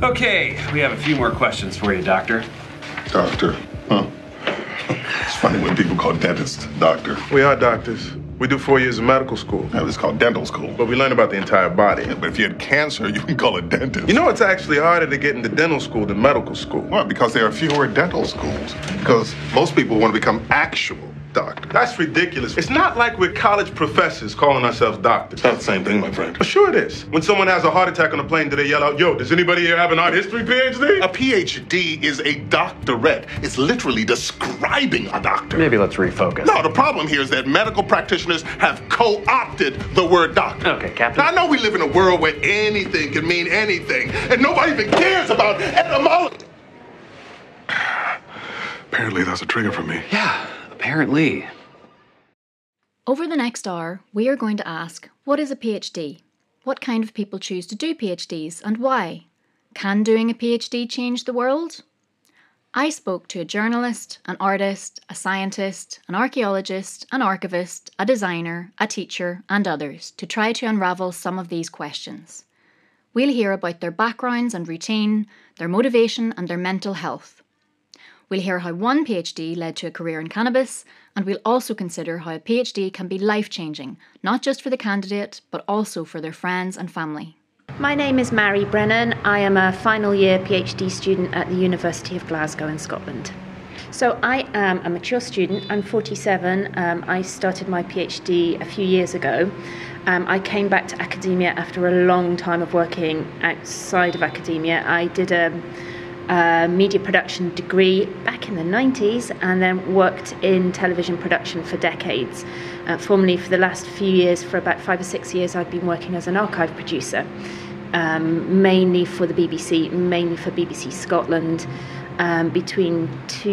Okay, we have a few more questions for you, Doctor. Doctor, huh? It's funny when people call dentists doctor. We are doctors. We do 4 years of medical school. That was called dental school. But we learn about the entire body. Yeah, but if you had cancer, you can call it dentist. You know it's actually harder to get into dental school than medical school. Well, because there are fewer dental schools. Because most people want to become actual doctors. That's ridiculous. It's not like we're college professors calling ourselves doctors. It's not the same thing, my friend. Well, sure it is. When someone has a heart attack on a plane, do they yell out, yo, does anybody here have an art history PhD? A PhD is a doctorate. It's literally describing a doctor. Maybe let's refocus. No, the problem here is that medical practitioners have co-opted the word doctor. Okay, Captain. Now, I know we live in a world where anything can mean anything, and nobody even cares about etymology. Apparently, that's a trigger for me. Yeah, apparently. Over the next hour, we are going to ask, what is a PhD? What kind of people choose to do PhDs and why? Can doing a PhD change the world? I spoke to a journalist, an artist, a scientist, an archaeologist, an archivist, a designer, a teacher, and others to try to unravel some of these questions. We'll hear about their backgrounds and routine, their motivation and their mental health. We'll hear how one PhD led to a career in cannabis, and we'll also consider how a PhD can be life-changing, not just for the candidate, but also for their friends and family. My name is Mary Brennan. I am a final year PhD student at the University of Glasgow in Scotland. So I am a mature student. I'm 47. I started my PhD a few years ago. I came back to academia after a long time of working outside of academia. I did a media production degree back in the 90s and then worked in television production for decades. Formerly for the last few years, for about 5 or 6 years, I've been working as an archive producer, mainly for the BBC, mainly for BBC Scotland. Between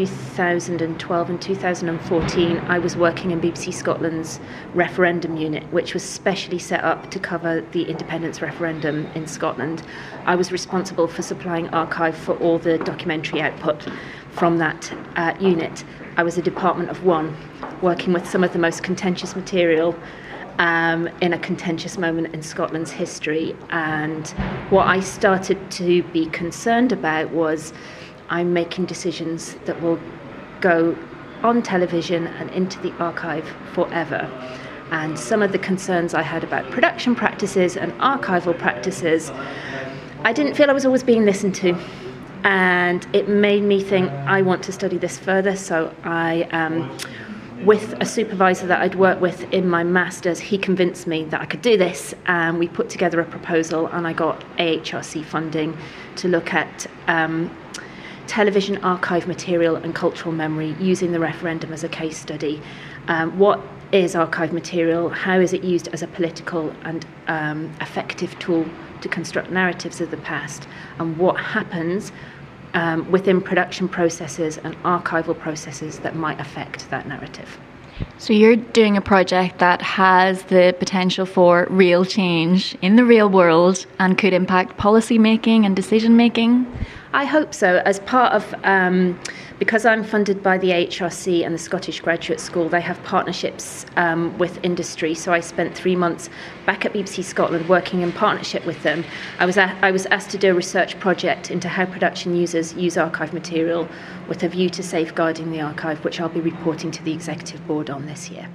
2012 and 2014, I was working in BBC Scotland's referendum unit, which was specially set up to cover the independence referendum in Scotland. I was responsible for supplying archive for all the documentary output from that unit. I was a department of one, working with some of the most contentious material in a contentious moment in Scotland's history. And what I started to be concerned about was I'm making decisions that will go on television and into the archive forever. And some of the concerns I had about production practices and archival practices, I didn't feel I was always being listened to. And it made me think, I want to study this further. So I, with a supervisor that I'd worked with in my master's, he convinced me that I could do this. And we put together a proposal and I got AHRC funding to look at television archive material and cultural memory using the referendum as a case study. What is archive material? How is it used as a political and effective tool to construct narratives of the past? And what happens within production processes and archival processes that might affect that narrative? So you're doing a project that has the potential for real change in the real world and could impact policy making and decision making? I hope so. As part of, because I'm funded by the AHRC and the Scottish Graduate School, they have partnerships with industry. So I spent 3 months back at BBC Scotland working in partnership with them. I was asked to do a research project into how production users use archive material with a view to safeguarding the archive, which I'll be reporting to the Executive Board on this year.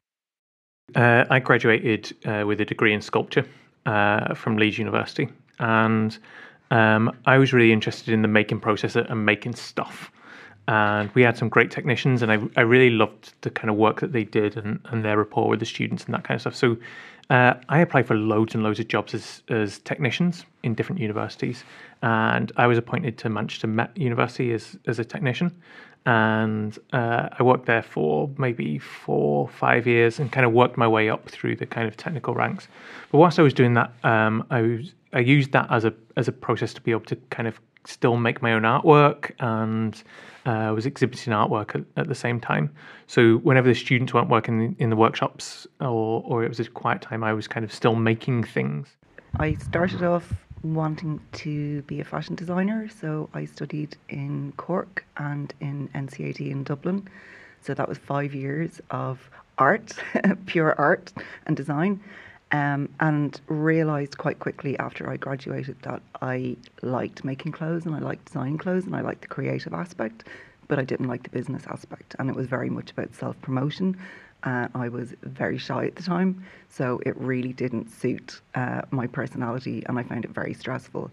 I graduated with a degree in sculpture from Leeds University, and I was really interested in the making process and making stuff. And we had some great technicians, and I really loved the kind of work that they did and their rapport with the students and that kind of stuff. So I applied for loads and loads of jobs as technicians in different universities. And I was appointed to Manchester Met University as a technician. And I worked there for maybe 4 or 5 years and kind of worked my way up through the kind of technical ranks. But whilst I was doing that, I used that as a process to be able to kind of still make my own artwork, and was exhibiting artwork at the same time. So whenever the students weren't working in the workshops or it was a quiet time, I was kind of still making things. I started off wanting to be a fashion designer, so I studied in Cork and in NCAD in Dublin. So that was 5 years of art, pure art and design. and realised quite quickly after I graduated that I liked making clothes and I liked designing clothes and I liked the creative aspect, but I didn't like the business aspect, and it was very much about self-promotion. I was very shy at the time, so it really didn't suit my personality, and I found it very stressful.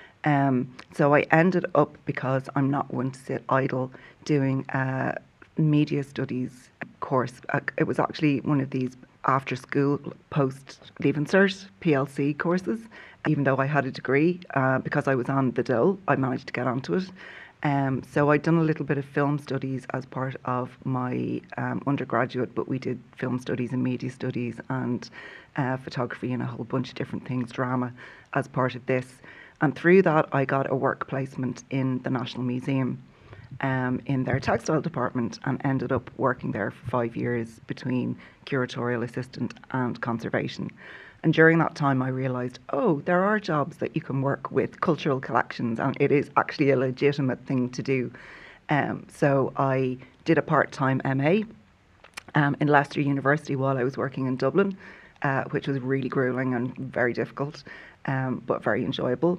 So I ended up, because I'm not one to sit idle, doing a media studies course. It was actually one of these after school post Leaving Cert PLC courses. Even though I had a degree, because I was on the dole, I managed to get onto it. So I'd done a little bit of film studies as part of my undergraduate, but we did film studies and media studies and photography and a whole bunch of different things, drama, as part of this. And through that, I got a work placement in the National Museum in their textile department, and ended up working there for 5 years between curatorial assistant and conservation. And during that time, I realised, oh, there are jobs that you can work with cultural collections, and it is actually a legitimate thing to do. So I did a part-time MA in Leicester University while I was working in Dublin, which was really gruelling and very difficult, but very enjoyable.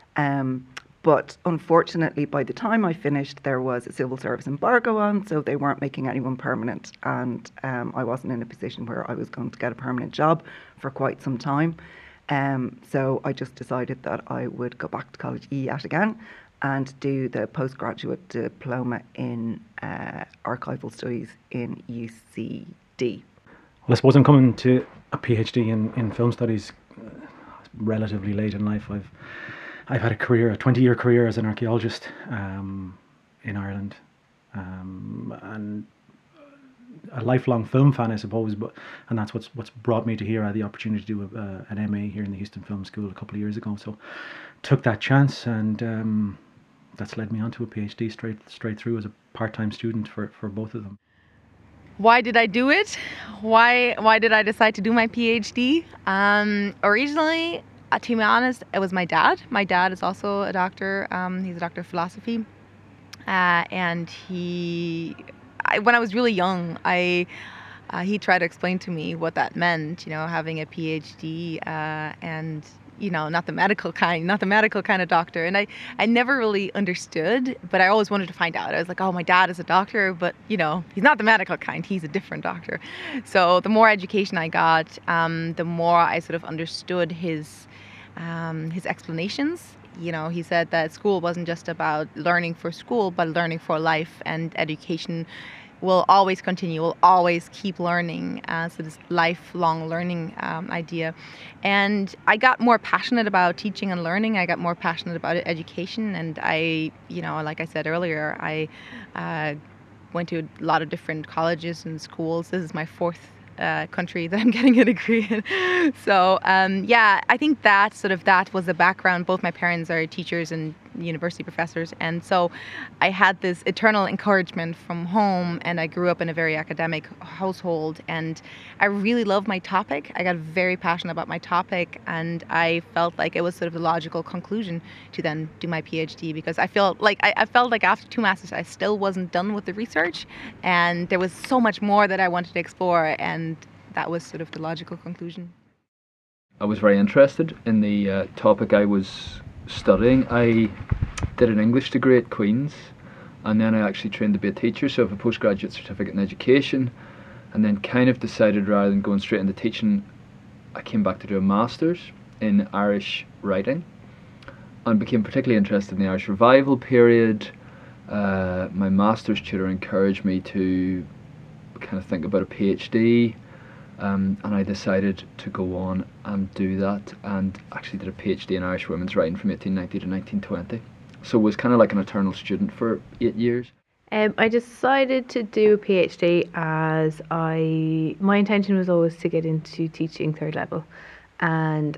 But unfortunately, by the time I finished, there was a civil service embargo on, so they weren't making anyone permanent. And I wasn't in a position where I was going to get a permanent job for quite some time. So I just decided that I would go back to college yet again and do the postgraduate diploma in archival studies in UCD. Well, I suppose I'm coming to a PhD in film studies relatively late in life. I've had a 20-year career as an archaeologist in Ireland, and a lifelong film fan, I suppose. And that's what's brought me to here. I had the opportunity to do an MA here in the Houston Film School a couple of years ago. So took that chance, and that's led me on to a PhD straight through as a part-time student for both of them. Why did I do it? Why did I decide to do my PhD? Originally, to be honest, it was my dad. My dad is also a doctor. He's a doctor of philosophy. And when I was really young, he tried to explain to me what that meant, having a PhD, and, not the medical kind of doctor. And I never really understood, but I always wanted to find out. I was like, oh, my dad is a doctor, but, he's not the medical kind. He's a different doctor. So the more education I got, the more I sort of understood his explanations. He said that school wasn't just about learning for school, but learning for life, and education will always continue, will always keep learning. So this lifelong learning idea. And I got more passionate about teaching and learning. I got more passionate about education. And I, like I said earlier, I went to a lot of different colleges and schools. This is my fourth country that I'm getting a degree in. So I think that was the background. Both my parents are teachers and university professors, and so I had this eternal encouragement from home, and I grew up in a very academic household, and I really loved my topic. I got very passionate about my topic, and I felt like it was sort of the logical conclusion to then do my PhD, because I felt like after 2 masters I still wasn't done with the research, and there was so much more that I wanted to explore, and that was sort of the logical conclusion. I was very interested in the topic I was studying. I did an English degree at Queen's, and then I actually trained to be a teacher, so I have a postgraduate certificate in education, and then kind of decided rather than going straight into teaching, I came back to do a master's in Irish writing, and became particularly interested in the Irish revival period. My master's tutor encouraged me to kind of think about a PhD, and I decided to go on and do that, and actually did a PhD in Irish women's writing from 1890 to 1920. So was kind of like an eternal student for 8 years. I decided to do a PhD as my intention was always to get into teaching third level, and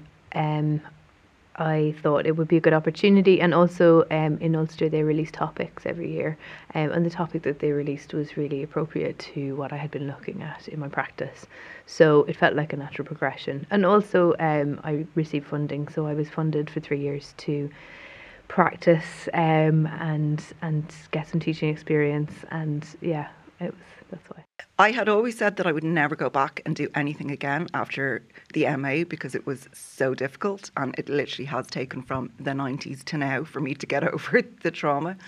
I thought it would be a good opportunity. And also in Ulster they release topics every year, and the topic that they released was really appropriate to what I had been looking at in my practice, so it felt like a natural progression. And also I received funding, so I was funded for 3 years to practice and get some teaching experience, and that's why. I had always said that I would never go back and do anything again after the MA because it was so difficult, and it literally has taken from the 90s to now for me to get over the trauma.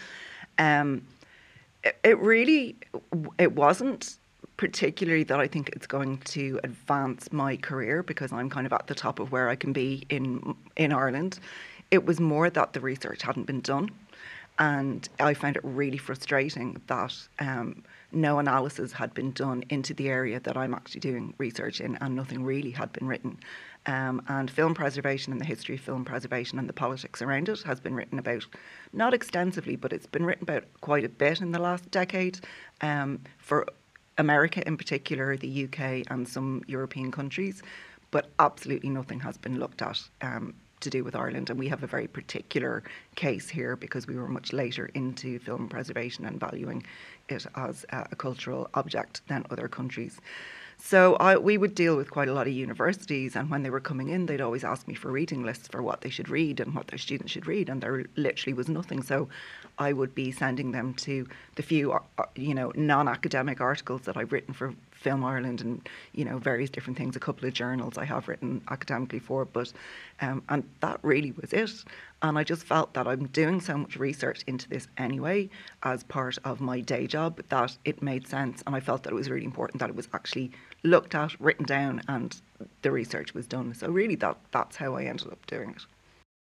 It wasn't particularly that I think it's going to advance my career because I'm kind of at the top of where I can be in Ireland. It was more that the research hadn't been done, and I found it really frustrating that no analysis had been done into the area that I'm actually doing research in, and nothing really had been written. And film preservation and the history of film preservation and the politics around it has been written about, not extensively, but it's been written about quite a bit in the last decade, for America in particular, the UK and some European countries, but absolutely nothing has been looked at to do with Ireland. And we have a very particular case here because we were much later into film preservation and valuing it as a cultural object than other countries. So we would deal with quite a lot of universities, and when they were coming in, they'd always ask me for reading lists for what they should read and what their students should read, and there literally was nothing. So I would be sending them to the few, non-academic articles that I've written for Film Ireland and, various different things, a couple of journals I have written academically for, but, and that really was it. And I just felt that I'm doing so much research into this anyway as part of my day job that it made sense, and I felt that it was really important that it was actually looked at, written down, and the research was done. So really that's how I ended up doing it.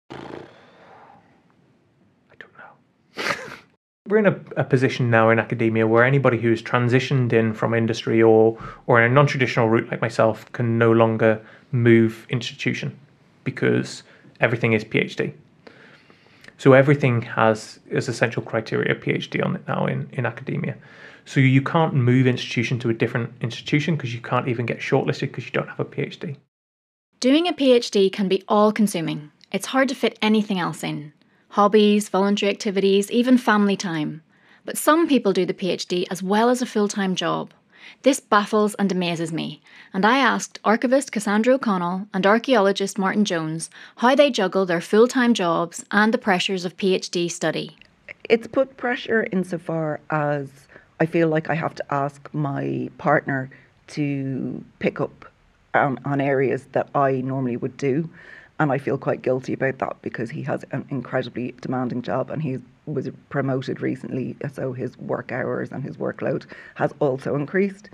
I don't know. We're in a position now in academia where anybody who's transitioned in from industry or in a non-traditional route like myself can no longer move institution because everything is PhD. So everything has as essential criteria PhD on it now in academia. So you can't move institution to a different institution because you can't even get shortlisted because you don't have a PhD. Doing a PhD can be all-consuming. It's hard to fit anything else in. Hobbies, voluntary activities, even family time. But some people do the PhD as well as a full-time job. This baffles and amazes me, and I asked archivist Cassandra O'Connell and archaeologist Martin Jones how they juggle their full-time jobs and the pressures of PhD study. It's put pressure insofar as I feel like I have to ask my partner to pick up on areas that I normally would do. And I feel quite guilty about that because he has an incredibly demanding job and he was promoted recently. So his work hours and his workload has also increased.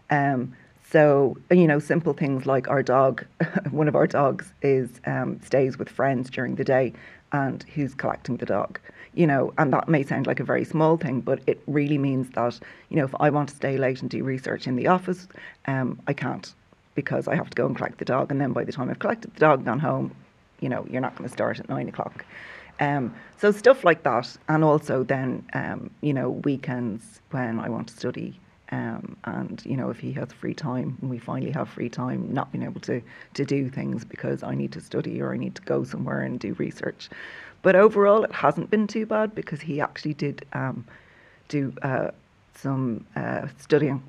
So, simple things like our dog, one of our dogs stays with friends during the day and who's collecting the dog, and that may sound like a very small thing, but it really means that, if I want to stay late and do research in the office, I can't because I have to go and collect the dog. And then by the time I've collected the dog, gone home, you're not going to start at 9 o'clock. So stuff like that. And also then, weekends when I want to study. And, if he has free time, and we finally have free time, not being able to do things because I need to study or I need to go somewhere and do research. But overall, it hasn't been too bad because he actually did do some studying.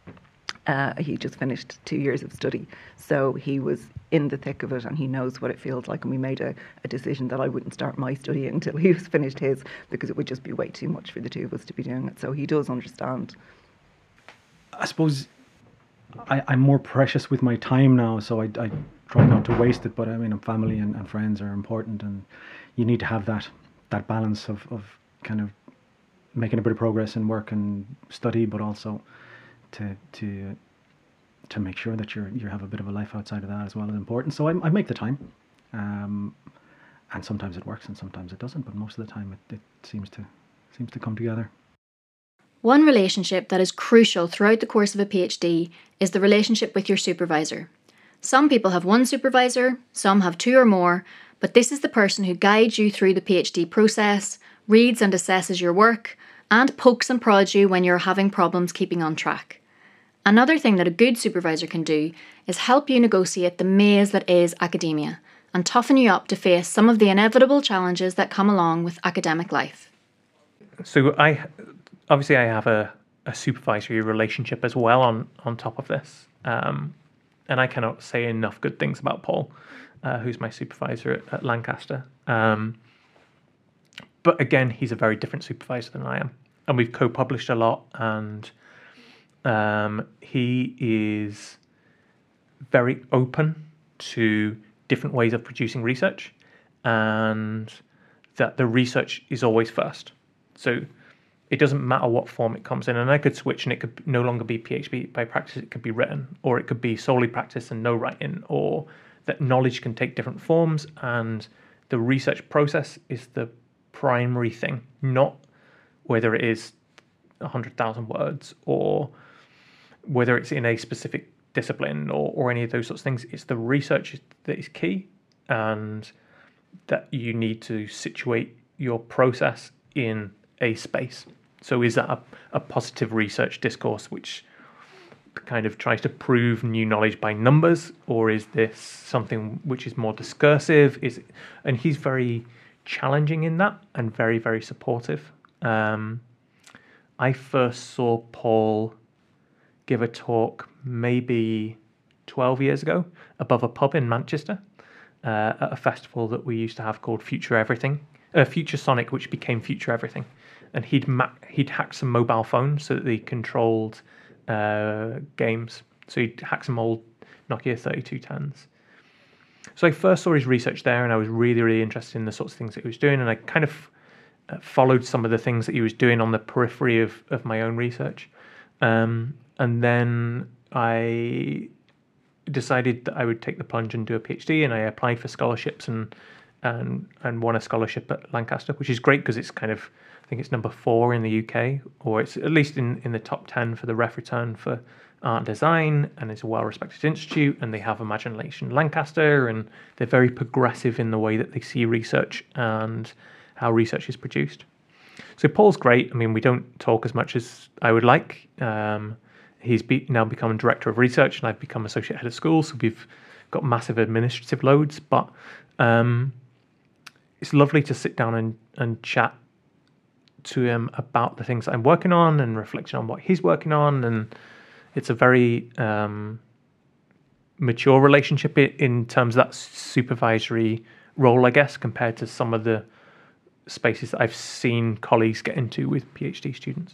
He just finished 2 years of study. So he was in the thick of it and he knows what it feels like. And we made a decision that I wouldn't start my study until he was finished his because it would just be way too much for the two of us to be doing it. So he does understand. I suppose I'm more precious with my time now, so I try not to waste it. But family and friends are important, and you need to have that balance of kind of making a bit of progress in work and study, but also to make sure that you have a bit of a life outside of that as well is important. So I make the time, and sometimes it works and sometimes it doesn't. But most of the time it seems to come together. One relationship that is crucial throughout the course of a PhD is the relationship with your supervisor. Some people have one supervisor, some have two or more, but this is the person who guides you through the PhD process, reads and assesses your work, and pokes and prods you when you're having problems keeping on track. Another thing that a good supervisor can do is help you negotiate the maze that is academia and toughen you up to face some of the inevitable challenges that come along with academic life. So I have a supervisory relationship as well on top of this. And I cannot say enough good things about Paul, who's my supervisor at Lancaster. But again, he's a very different supervisor than I am. And we've co-published a lot, and He is very open to different ways of producing research, and that the research is always first. So it doesn't matter what form it comes in, and I could switch and it could no longer be PhD by practice, it could be written, or it could be solely practice and no writing, or that knowledge can take different forms, and the research process is the primary thing, not whether it is 100,000 words or whether it's in a specific discipline or any of those sorts of things. It's the research that is key, and that you need to situate your process in a space. So is that a positive research discourse which kind of tries to prove new knowledge by numbers, or is this something which is more discursive? And he's very challenging in that and very, very supportive. I first saw Paul give a talk maybe 12 years ago above a pub in Manchester at a festival that we used to have called Future Sonic, which became Future Everything. And he'd hacked some mobile phones so that they controlled games. So he'd hacked some old Nokia 3210s. So I first saw his research there, and I was really, really interested in the sorts of things that he was doing. And I kind of followed some of the things that he was doing on the periphery of my own research. And then I decided that I would take the plunge and do a PhD, and I applied for scholarships and won a scholarship at Lancaster, which is great because it's kind of, I think it's number 4 in the UK, or it's at least in the top 10 for the ref return for art and design, and it's a well-respected institute, and they have Imagination Lancaster, and they're very progressive in the way that they see research and how research is produced. So Paul's great. I mean, we don't talk as much as I would like. He's now become director of research, and I've become associate head of school, so we've got massive administrative loads, but it's lovely to sit down and chat to him about the things that I'm working on and reflection on what he's working on, and it's a very mature relationship in terms of that supervisory role, I guess, compared to some of the spaces that I've seen colleagues get into with PhD students.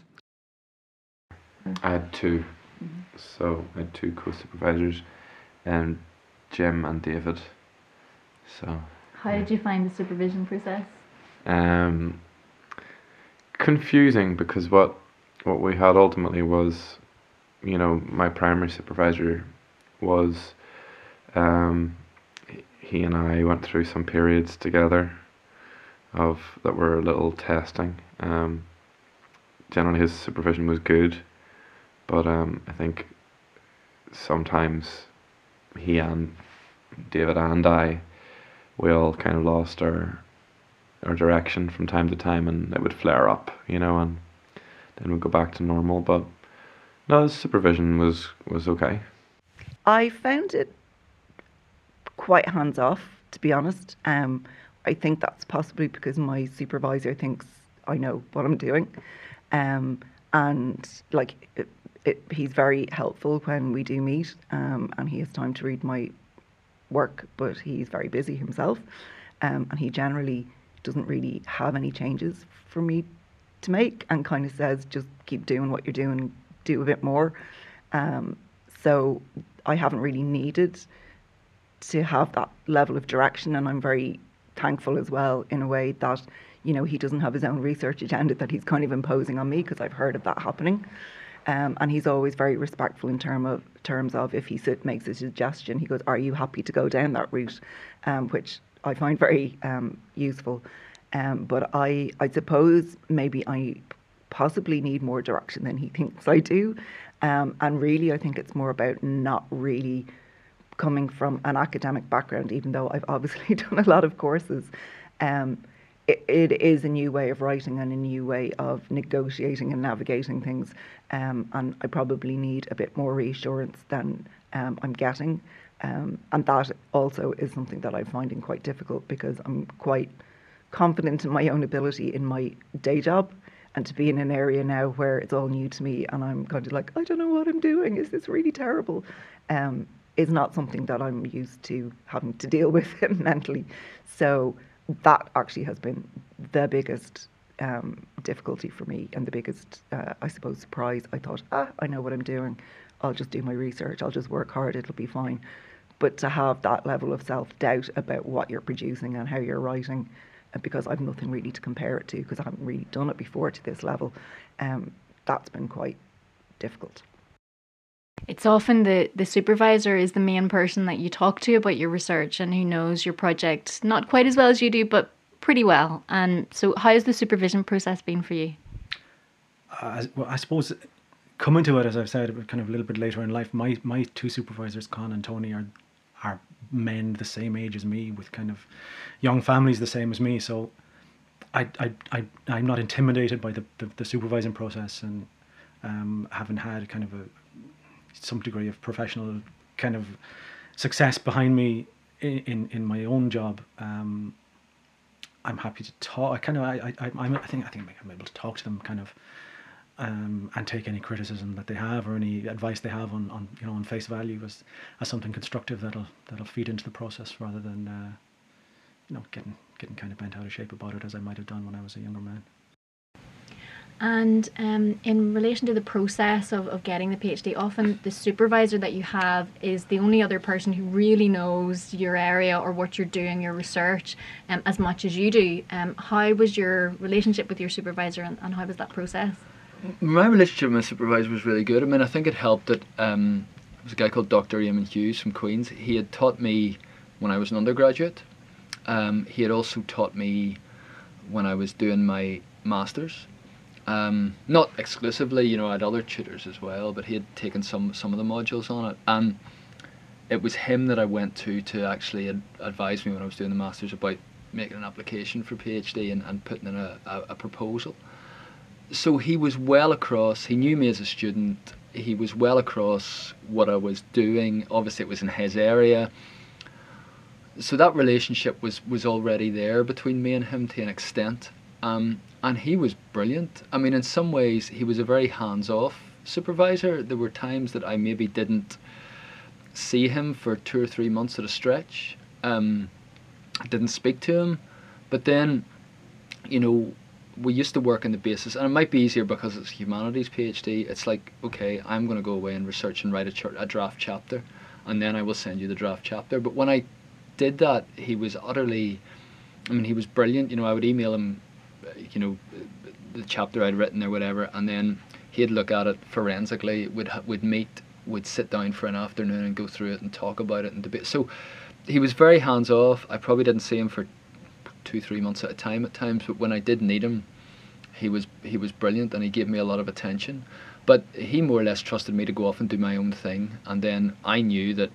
I had 2. So I had 2 co-supervisors, Jim and David. So how did you find the supervision process? Confusing, because what we had ultimately was, my primary supervisor was, he and I went through some periods together that were a little testing. Generally his supervision was good, but I think sometimes he and David and I, we all kind of lost our direction from time to time, and it would flare up, and then we'd go back to normal. But no, the supervision was okay. I found it quite hands-off, to be honest. I think that's possibly because my supervisor thinks I know what I'm doing. And like he's very helpful when we do meet, and he has time to read my work, but he's very busy himself. And he generally doesn't really have any changes for me to make, and kind of says, just keep doing what you're doing, do a bit more. So I haven't really needed to have that level of direction, and I'm very thankful as well in a way that, he doesn't have his own research agenda that he's kind of imposing on me, because I've heard of that happening. And he's always very respectful in terms of if he makes a suggestion, he goes, are you happy to go down that route? Which I find very useful. But I suppose maybe I possibly need more direction than he thinks I do. And really, I think it's more about not really coming from an academic background, even though I've obviously done a lot of courses. It is a new way of writing and a new way of negotiating and navigating things. And I probably need a bit more reassurance than I'm getting. And that also is something that I'm finding quite difficult, because I'm quite confident in my own ability in my day job, and to be in an area now where it's all new to me and I'm kind of like, I don't know what I'm doing, is this really terrible? Is not something that I'm used to having to deal with mentally. So that actually has been the biggest difficulty for me and the biggest, I suppose, surprise. I thought, I know what I'm doing. I'll just do my research. I'll just work hard. It'll be fine. But to have that level of self-doubt about what you're producing and how you're writing, because I've nothing really to compare it to, because I haven't really done it before to this level, that's been quite difficult. It's often the supervisor is the main person that you talk to about your research and who knows your project not quite as well as you do, but pretty well. And so how has the supervision process been for you? Well, I suppose coming to it, as I've said, kind of a little bit later in life, my two supervisors, Con and Tony, are men the same age as me with kind of young families the same as me. So I'm not intimidated by the supervising process, and having had kind of some degree of professional kind of success behind me in my own job. I'm happy to talk. I think I'm able to talk to them kind of and take any criticism that they have or any advice they have on face value as something constructive that'll feed into the process, rather than getting kind of bent out of shape about it as I might have done when I was a younger man. And in relation to the process of getting the PhD, often the supervisor that you have is the only other person who really knows your area or what you're doing, your research, as much as you do. How was your relationship with your supervisor, and how was that process? My relationship with my supervisor was really good. I mean, I think it helped that there was a guy called Dr. Eamon Hughes from Queen's. He had taught me when I was an undergraduate. He had also taught me when I was doing my masters. Not exclusively, I had other tutors as well, but he had taken some of the modules on it. And it was him that I went to actually advise me when I was doing the masters about making an application for PhD and putting in a proposal. So he was well across, he knew me as a student, he was well across what I was doing. Obviously it was in his area. So that relationship was already there between me and him to an extent. And he was brilliant. I mean, in some ways he was a very hands-off supervisor. There were times that I maybe didn't see him for 2 or 3 months at a stretch. I didn't speak to him. But then, we used to work on the basis, and it might be easier because it's humanities PhD. It's like, okay, I'm going to go away and research and write a draft chapter, and then I will send you the draft chapter. But when I did that, he was he was brilliant. I would email him, the chapter I'd written or whatever, and then he'd look at it forensically. We'd meet, we'd sit down for an afternoon and go through it and talk about it and debate. So he was very hands off. I probably didn't see him for 2-3 months at a time at times, but when I did need him, he was brilliant, and he gave me a lot of attention. But he more or less trusted me to go off and do my own thing, and then I knew that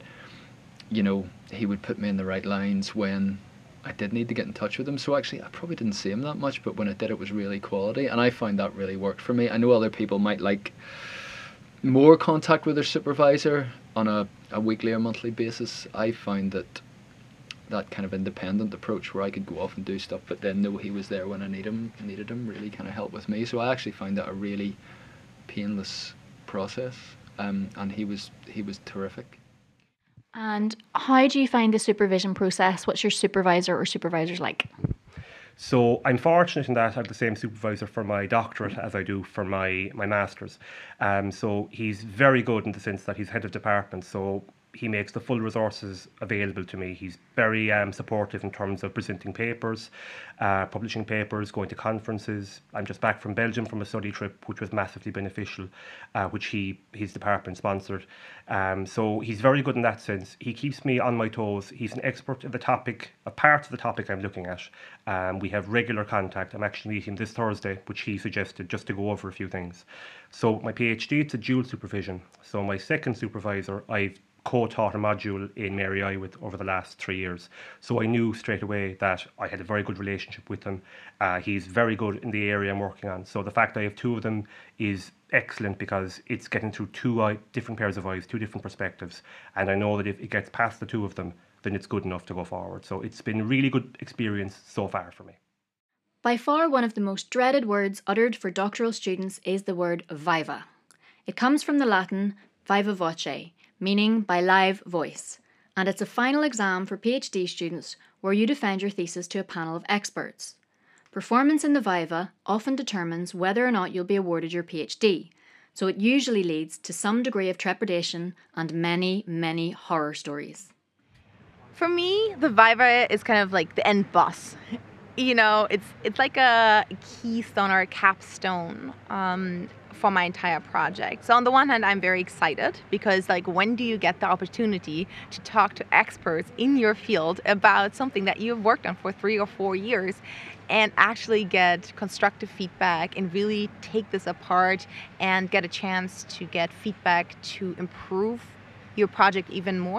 he would put me in the right lines when I did need to get in touch with him. So actually I probably didn't see him that much, but when I did, it was really quality, and I found that really worked for me. I know other people might like more contact with their supervisor on a weekly or monthly basis. I found that kind of independent approach where I could go off and do stuff, but then know he was there when I needed him really kind of helped with me. So I actually found that a really painless process, and he was terrific. And how do you find the supervision process? What's your supervisor or supervisors like? So I'm fortunate in that I have the same supervisor for my doctorate as I do for my master's. So he's very good in the sense that he's head of department, so he makes the full resources available to me. He's very supportive in terms of presenting papers, publishing papers, going to conferences. I'm just back from Belgium from a study trip, which was massively beneficial, which his department sponsored. So he's very good in that sense. He keeps me on my toes. He's an expert in the topic, a part of the topic I'm looking at. We have regular contact. I'm actually meeting this Thursday, which he suggested, just to go over a few things. So my PhD, it's a dual supervision. So my second supervisor, I've co-taught a module in Mary I with over the last 3 years. So I knew straight away that I had a very good relationship with him. He's very good in the area I'm working on. So the fact that I have two of them is excellent because it's getting through two different pairs of eyes, two different perspectives. And I know that if it gets past the two of them, then it's good enough to go forward. So it's been a really good experience so far for me. By far one of the most dreaded words uttered for doctoral students is the word viva. It comes from the Latin viva voce, meaning by live voice, and it's a final exam for PhD students where you defend your thesis to a panel of experts. Performance in the Viva often determines whether or not you'll be awarded your PhD, so it usually leads to some degree of trepidation and many, many horror stories. For me, the Viva is kind of like the end boss. You know, it's like a keystone or a capstone for my entire project. So on the one hand, I'm very excited because like when do you get the opportunity to talk to experts in your field about something that you've worked on for 3 or 4 years and actually get constructive feedback and really take this apart and get a chance to get feedback to improve your project even more.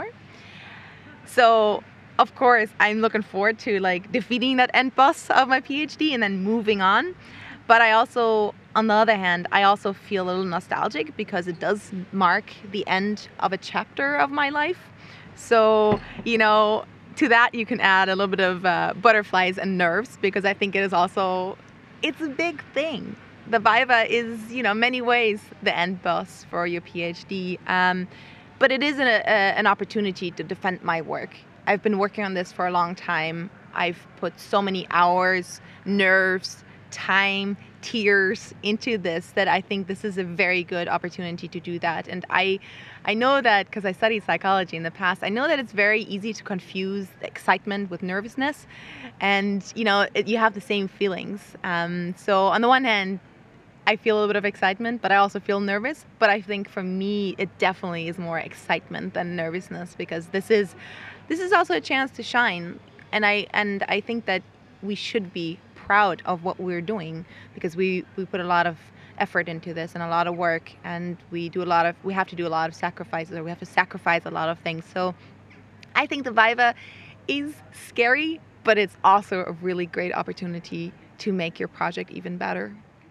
So of course, I'm looking forward to like defeating that end boss of my PhD and then moving on. But I also, on the other hand, I also feel a little nostalgic because it does mark the end of a chapter of my life. So, you know, to that you can add a little bit of butterflies and nerves because I think it is also, it's a big thing. The Viva is, you know, in many ways the end boss for your PhD. But it is an opportunity to defend my work. I've been working on this for a long time. I've put so many hours, nerves, time, tears into this that I think this is a very good opportunity to do that. And I know that because I studied psychology in the past, I know that it's very easy to confuse excitement with nervousness. And, you know, you have the same feelings. So on the one hand, I feel a little bit of excitement, but I also feel nervous. But I think for me, it definitely is more excitement than nervousness because this is also a chance to shine. And I think that we should be proud of what we're doing because we put a lot of effort into this and a lot of work, and we have to do a lot of sacrifices, or we have to sacrifice a lot of things. So I think the Viva is scary, but it's also a really great opportunity to make your project even better.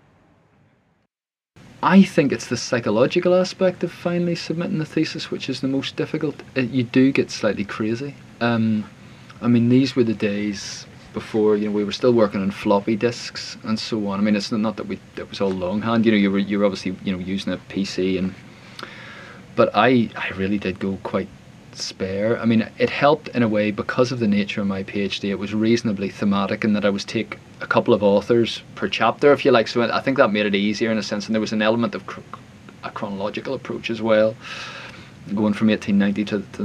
I think it's the psychological aspect of finally submitting the thesis which is the most difficult. You do get slightly crazy. I mean, these were the days before, you know, we were still working on floppy disks and so on. I mean, it's not that it was all longhand. You know, you were obviously, you know, using a PC, but I really did go quite spare. I mean, it helped in a way because of the nature of my PhD. It was reasonably thematic in that I was take a couple of authors per chapter, if you like. So I think that made it easier in a sense, and there was an element of a chronological approach as well, going from 1890 to the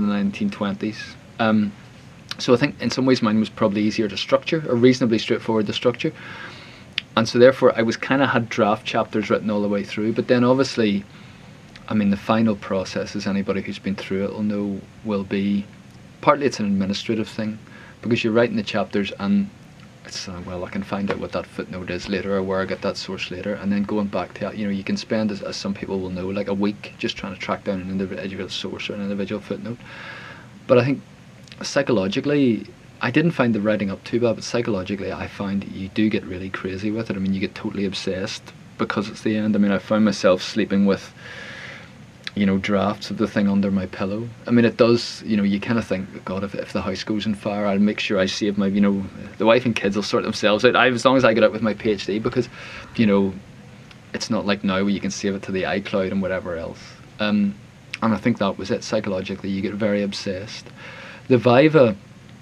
1920s. So I think in some ways mine was probably easier to structure, or reasonably straightforward to structure. And so therefore I was kind of had draft chapters written all the way through. But then obviously, I mean, the final process, as anybody who's been through it will know, will be partly it's an administrative thing because you're writing the chapters and it's well, I can find out what that footnote is later or where I get that source later, and then going back to, you know, you can spend, as some people will know, like a week just trying to track down an individual source or an individual footnote. But I think psychologically, I didn't find the writing up too bad, but psychologically I find you do get really crazy with it. I mean, you get totally obsessed because it's the end. I mean, I found myself sleeping with, you know, drafts of the thing under my pillow. I mean, it does, you know, you kind of think, God, if the house goes on fire, I'll make sure I save my, you know, the wife and kids will sort themselves out. As long as I get out with my PhD, because, you know, it's not like now where you can save it to the iCloud and whatever else. And I think that was it. Psychologically, you get very obsessed. The Viva,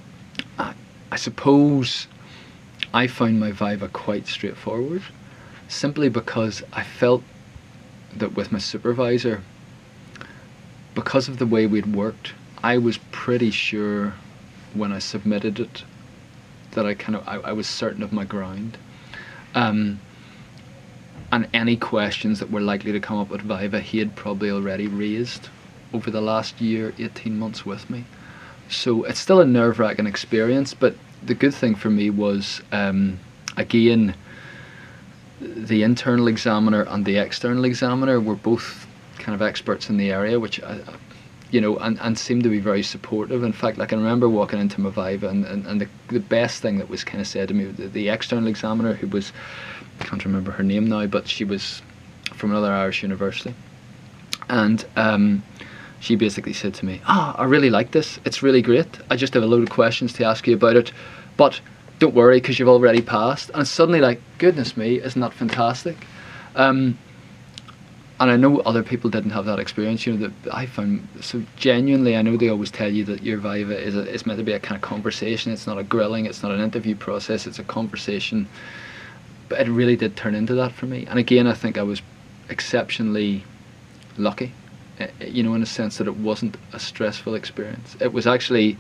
I suppose I found my Viva quite straightforward, simply because I felt that with my supervisor, because of the way we'd worked, I was pretty sure when I submitted it that I was certain of my ground. And any questions that were likely to come up at Viva, he had probably already raised over the last year, 18 months with me. So it's still a nerve-wracking experience, but the good thing for me was, again, the internal examiner and the external examiner were both kind of experts in the area, which you know, and seemed to be very supportive. In fact, I can remember walking into my Viva, and the best thing that was kind of said to me, the external examiner, who was, I can't remember her name now, but she was from another Irish university, and she basically said to me, I really like this, it's really great, I just have a load of questions to ask you about it, but don't worry because you've already passed. And it's suddenly like, goodness me, isn't that fantastic? And I know other people didn't have that experience, you know, that I found, so genuinely, I know they always tell you that your Viva is meant to be a kind of conversation. It's not a grilling, it's not an interview process, it's a conversation But it really did turn into that for me. And again, I think I was exceptionally lucky, you know, in a sense that it wasn't a stressful experience. It was actually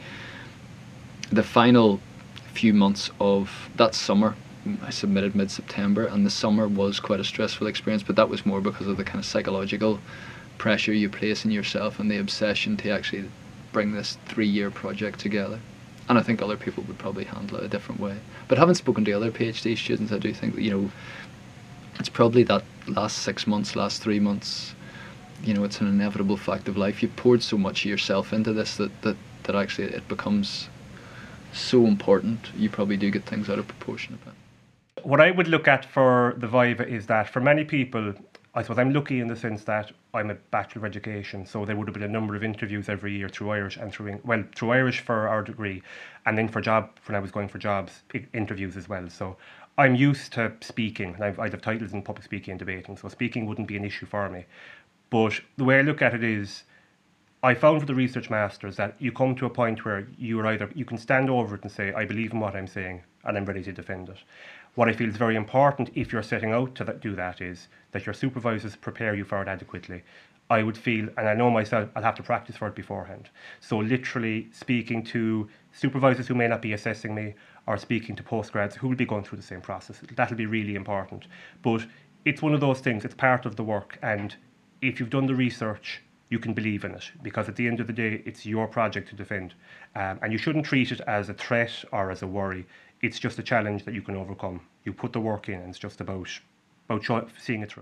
the final few months of that summer. I submitted mid-September, and the summer was quite a stressful experience, but that was more because of the kind of psychological pressure you place in yourself and the obsession to actually bring this 3-year project together. And I think other people would probably handle it a different way. But having spoken to other PhD students, I do think that, you know, it's probably that last 6 months, last 3 months, you know, it's an inevitable fact of life. You've poured so much of yourself into this that actually it becomes so important. You probably do get things out of proportion a bit. What I would look at for the Viva is that for many people, I suppose I'm lucky in the sense that I'm a Bachelor of Education, so there would have been a number of interviews every year through Irish and through Irish for our degree, and then when I was going for jobs, interviews as well. So I'm used to speaking, and I'd have titles in public speaking and debating, so speaking wouldn't be an issue for me. But the way I look at it is, I found for the research masters that you come to a point where you can stand over it and say, I believe in what I'm saying and I'm ready to defend it. What I feel is very important if you're setting out to do that is that your supervisors prepare you for it adequately. I would feel, and I know myself, I'll have to practice for it beforehand. So literally speaking to supervisors who may not be assessing me, or speaking to postgrads who will be going through the same process. That'll be really important. But it's one of those things, it's part of the work, and if you've done the research, you can believe in it, because at the end of the day, it's your project to defend. And you shouldn't treat it as a threat or as a worry. It's just a challenge that you can overcome. You put the work in, and it's just about seeing it through.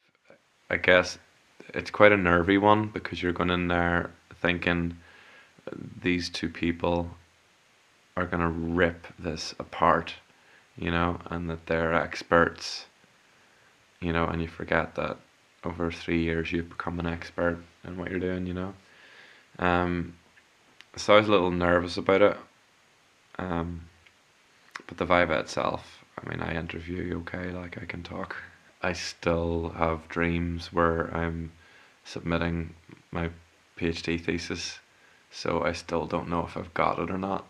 I guess it's quite a nervy one, because you're going in there thinking these two people are going to rip this apart, you know, and that they're experts, you know, and you forget that over 3 years you've become an expert in what you're doing, you know. So I was a little nervous about it. But the Viva itself, I mean, I interview okay, like I can talk. I still have dreams where I'm submitting my PhD thesis, so I still don't know if I've got it or not.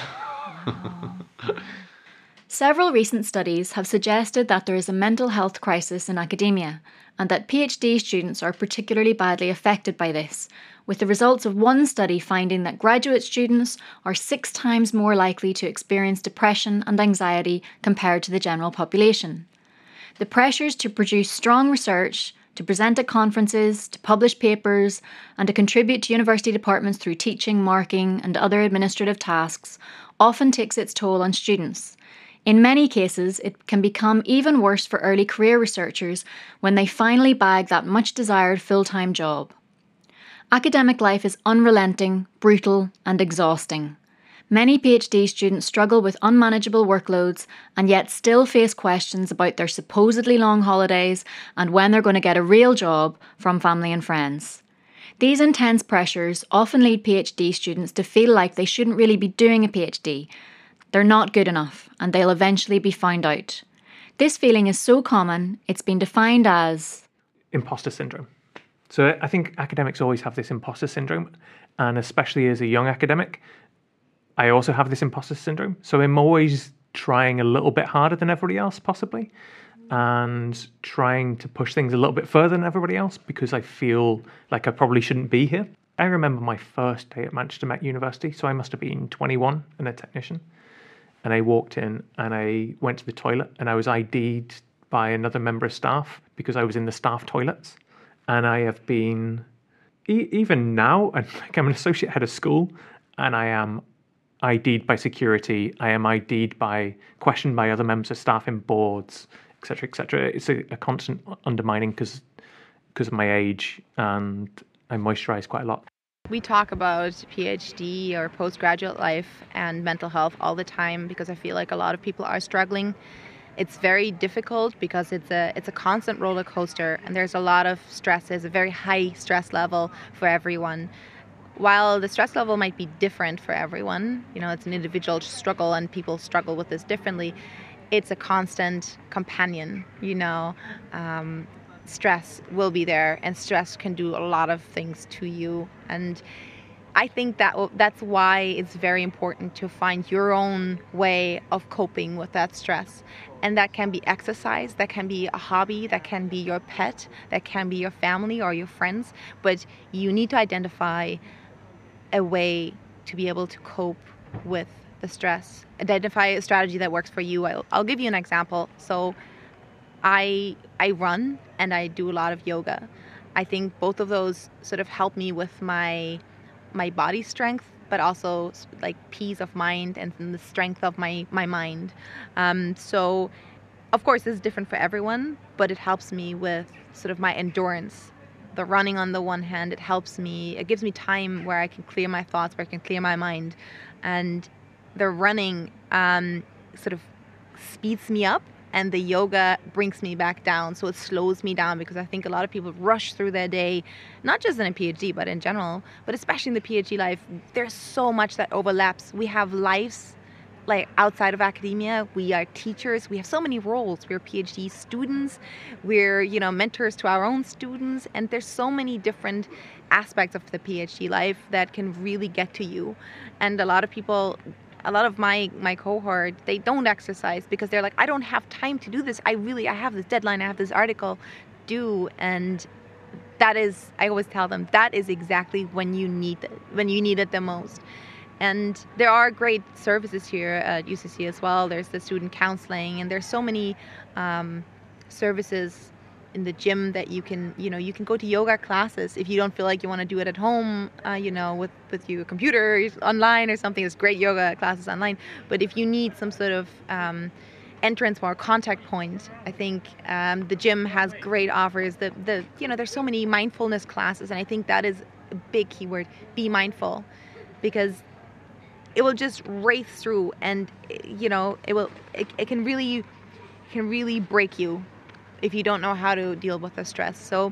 Several recent studies have suggested that there is a mental health crisis in academia, and that PhD students are particularly badly affected by this, with the results of one study finding that graduate students are 6 times more likely to experience depression and anxiety compared to the general population. The pressures to produce strong research, to present at conferences, to publish papers, and to contribute to university departments through teaching, marking, and other administrative tasks often takes its toll on students. In many cases, it can become even worse for early career researchers when they finally bag that much-desired full-time job. Academic life is unrelenting, brutal, and exhausting. Many PhD students struggle with unmanageable workloads and yet still face questions about their supposedly long holidays and when they're going to get a real job from family and friends. These intense pressures often lead PhD students to feel like they shouldn't really be doing a PhD. They're not good enough, and they'll eventually be found out. This feeling is so common, it's been defined as imposter syndrome. So I think academics always have this imposter syndrome, and especially as a young academic, I also have this imposter syndrome. So I'm always trying a little bit harder than everybody else, possibly, and trying to push things a little bit further than everybody else because I feel like I probably shouldn't be here. I remember my first day at Manchester Met University, so I must have been 21 and a technician. And I walked in and I went to the toilet and I was ID'd by another member of staff because I was in the staff toilets. And I have been, even now, I'm an associate head of school and I am ID'd by security. I am ID'd questioned by other members of staff in boards, etc., etc. It's a constant undermining because of my age, and I moisturize quite a lot. We talk about PhD or postgraduate life and mental health all the time because I feel like a lot of people are struggling. It's very difficult because it's a constant roller coaster and there's a lot of stress. There's a very high stress level for everyone. While the stress level might be different for everyone, you know, it's an individual struggle and people struggle with this differently, it's a constant companion, you know. Stress will be there and stress can do a lot of things to you. And I think that's why it's very important to find your own way of coping with that stress. And that can be exercise, that can be a hobby, that can be your pet, that can be your family or your friends. But you need to identify a way to be able to cope with the stress. Identify a strategy that works for you. I'll give you an example. So I run and I do a lot of yoga. I think both of those sort of help me with my body strength, but also like peace of mind and the strength of my mind. So of course it's different for everyone, but it helps me with sort of my endurance. The running on the one hand, it gives me time where I can clear my thoughts, where I can clear my mind. And the running sort of speeds me up, and the yoga brings me back down. So it slows me down, because I think a lot of people rush through their day, not just in a PhD, but in general, but especially in the PhD life. There's so much that overlaps. We have lives like outside of academia. We are teachers. We have so many roles. We're PhD students. We're, mentors to our own students. And there's so many different aspects of the PhD life that can really get to you. And a lot of my cohort, they don't exercise because they're like, I don't have time to do this. I have this deadline. I have this article due. And that is, I always tell them, that is exactly when you need it the most. And there are great services here at UCC as well. There's the student counseling, and there's so many services in the gym that you can go to yoga classes if you don't feel like you want to do it at home, with your computer online or something. There's great yoga classes online. But if you need some sort of entrance or contact point, I think the gym has great offers. There's so many mindfulness classes, and I think that is a big keyword. Be mindful, because it will just race through, and it can really break you if you don't know how to deal with the stress. So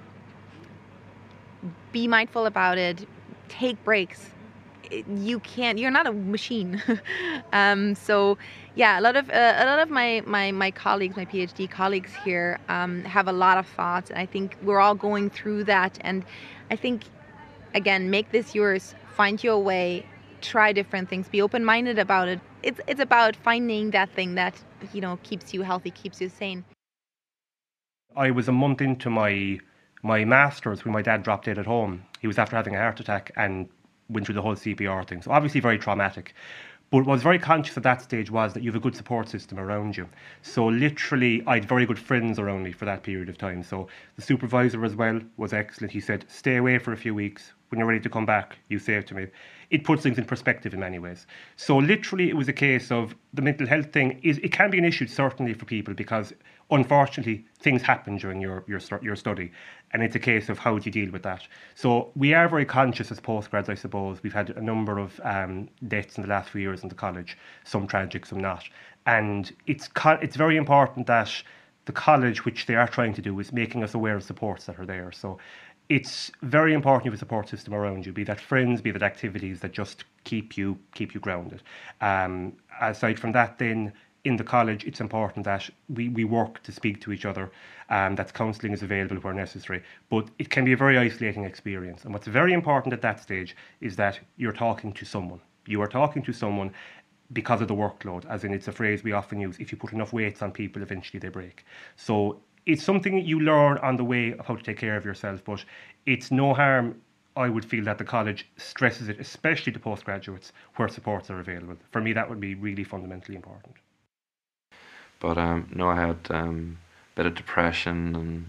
be mindful about it. Take breaks. You're not a machine. So yeah, a lot of my colleagues, my PhD colleagues here, have a lot of thoughts, and I think we're all going through that. And I think, again, make this yours. Find your way. Try different things. Be open-minded about it. It's about finding that thing that keeps you healthy, keeps you sane. I was a month into my master's when my dad dropped dead at home. He was after having a heart attack and went through the whole CPR thing. So obviously very traumatic. But what I was very conscious at that stage was that you have a good support system around you. So literally, I had very good friends around me for that period of time. So the supervisor as well was excellent. He said, stay away for a few weeks. When you're ready to come back, you say it to me. It puts things in perspective in many ways. So literally, it was a case of the mental health thing. It can be an issue, certainly, for people, because unfortunately, things happen during your study. And it's a case of how do you deal with that. So we are very conscious as postgrads, I suppose. We've had a number of deaths in the last few years in the college, some tragic, some not. And it's very important that the college, which they are trying to do, is making us aware of supports that are there. So it's very important you have a support system around you, be that friends, be that activities that just keep you grounded. Aside from that, then, in the college, it's important that we work to speak to each other, that counselling is available where necessary. But it can be a very isolating experience. And what's very important at that stage is that you're talking to someone. You are talking to someone because of the workload, as in it's a phrase we often use. If you put enough weights on people, eventually they break. So it's something you learn on the way of how to take care of yourself, but it's no harm, I would feel, that the college stresses it, especially to postgraduates, where supports are available. For me, that would be really fundamentally important. But no, I had a bit of depression and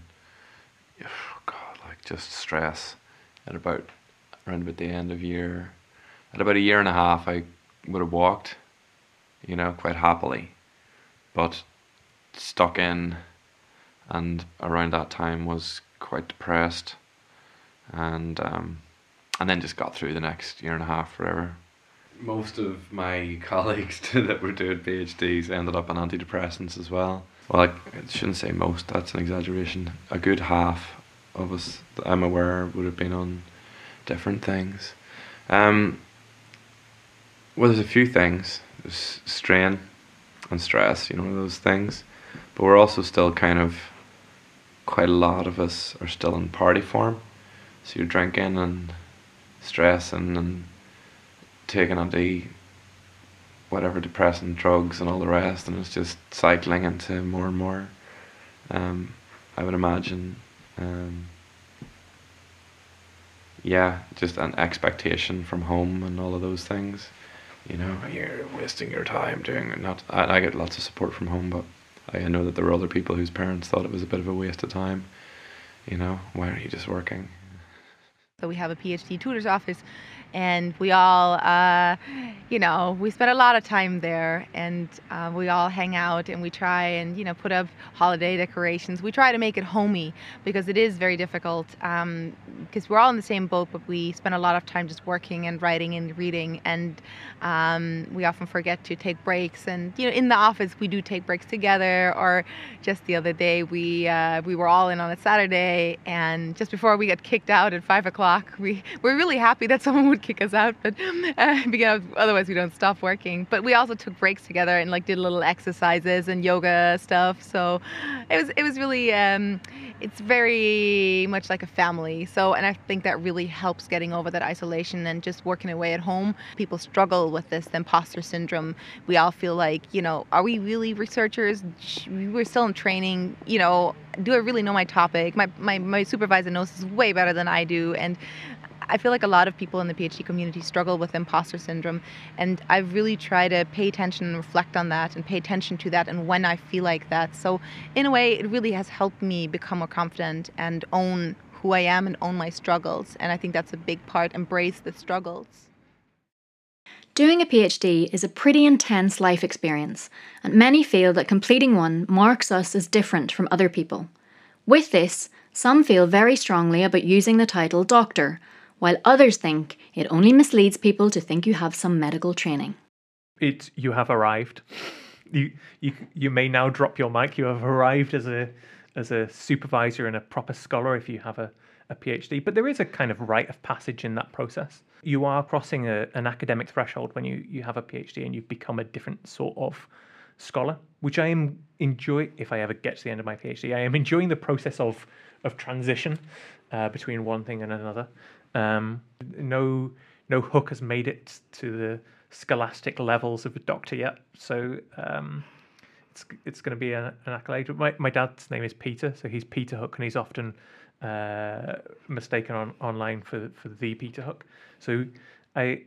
just stress at around about the end of year. At about a year and a half, I would have walked, quite happily, but stuck in, and around that time was quite depressed, and then just got through the next year and a half, whatever. Most of my colleagues that were doing PhDs ended up on antidepressants as well. Well, I shouldn't say most, that's an exaggeration. A good half of us that I'm aware would have been on different things. Well, there's a few things. There's strain and stress, those things. But we're also still quite a lot of us are still in party form. So you're drinking and stressing and taking whatever depressant drugs and all the rest, and it's just cycling into more and more. I would imagine, just an expectation from home and all of those things. You know, you're wasting your time doing it. I get lots of support from home, but I know that there were other people whose parents thought it was a bit of a waste of time. You know, why aren't you just working? So we have a PhD tutor's office, and we all, we spend a lot of time there, and we all hang out and we try and, put up holiday decorations. We try to make it homey because it is very difficult because we're all in the same boat, but we spend a lot of time just working and writing and reading, and we often forget to take breaks. And, in the office we do take breaks together, or just the other day we were all in on a Saturday, and just before we got kicked out at 5 o'clock, we're really happy that someone would kick us out, but because otherwise we don't stop working. But we also took breaks together and did little exercises and yoga stuff. So it was really it's very much like a family. So, and I think that really helps getting over that isolation and just working away at home. People struggle with this, the imposter syndrome. We all feel like, are we really researchers? We're still in training. Do I really know my topic? My supervisor knows this way better than I do. And I feel like a lot of people in the PhD community struggle with imposter syndrome. And I really try to pay attention and reflect on that and pay attention to that and when I feel like that. So in a way, it really has helped me become more confident and own who I am and own my struggles. And I think that's a big part, embrace the struggles. Doing a PhD is a pretty intense life experience, and many feel that completing one marks us as different from other people. With this, some feel very strongly about using the title doctor, while others think it only misleads people to think you have some medical training. You have arrived. You may now drop your mic. You have arrived as a supervisor and a proper scholar if you have a PhD, but there is a kind of rite of passage in that process. You are crossing an academic threshold when you have a PhD and you've become a different sort of scholar, which I enjoy if I ever get to the end of my PhD. I am enjoying the process of transition between one thing and another. No hook has made it to the scholastic levels of a doctor yet, so it's going to be an accolade. My dad's name is Peter, so he's Peter Hook, and he's often mistaken online for the Peter Hook. So I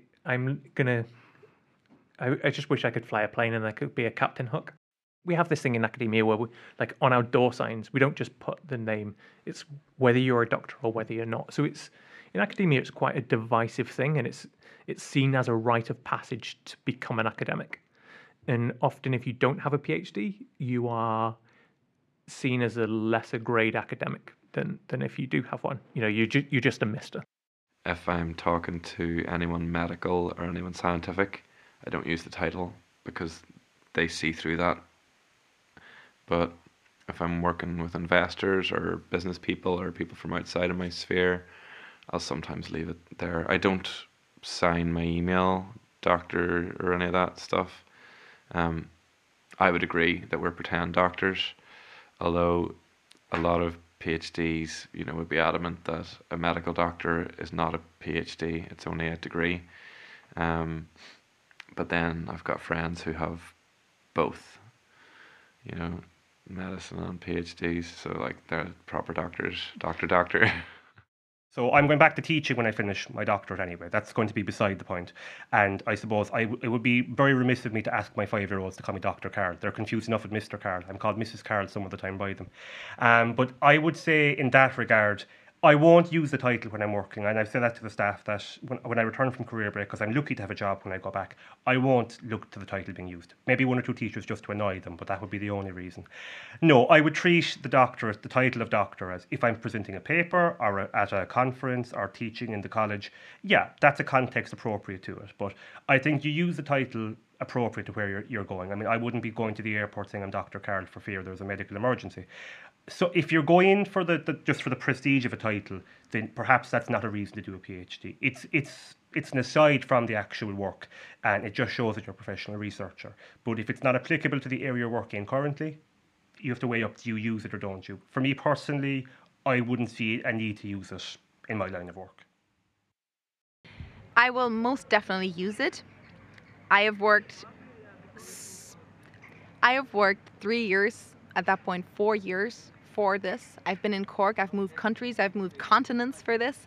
just wish I could fly a plane and I could be a Captain Hook. We have this thing in academia where on our door signs, we don't just put the name, it's whether you're a doctor or whether you're not. So in academia, it's quite a divisive thing, and it's seen as a rite of passage to become an academic. And often if you don't have a PhD, you are seen as a lesser grade academic than if you do have one. You're just a mister. If I'm talking to anyone medical or anyone scientific, I don't use the title because they see through that. But if I'm working with investors or business people or people from outside of my sphere, I'll sometimes leave it there. I don't sign my email doctor or any of that stuff. I would agree that we're pretend doctors, although a lot of PhDs, would be adamant that a medical doctor is not a PhD, it's only a degree. But then I've got friends who have both, medicine and PhDs, so they're proper doctors, doctor. So I'm going back to teaching when I finish my doctorate anyway. That's going to be beside the point. And I suppose it would be very remiss of me to ask my 5-year-olds to call me Dr. Carl. They're confused enough with Mr. Carl. I'm called Mrs. Carl some of the time by them. But I would say in that regard, I won't use the title when I'm working, and I've said that to the staff, that when I return from career break, because I'm lucky to have a job when I go back, I won't look to the title being used. Maybe one or two teachers just to annoy them, but that would be the only reason. No, I would treat the title of doctor, as if I'm presenting a paper or at a conference or teaching in the college. Yeah, that's a context appropriate to it, but I think you use the title appropriate to where you're going. I mean, I wouldn't be going to the airport saying I'm Dr. Carl for fear there's a medical emergency. So if you're going for just for the prestige of a title, then perhaps that's not a reason to do a PhD. It's an aside from the actual work, and it just shows that you're a professional researcher. But if it's not applicable to the area you're working in currently, you have to weigh up, do you use it or don't you? For me personally, I wouldn't see a need to use it in my line of work. I will most definitely use it. I have worked 3 years, at that point 4 years for this. I've been in Cork, I've moved countries, I've moved continents for this.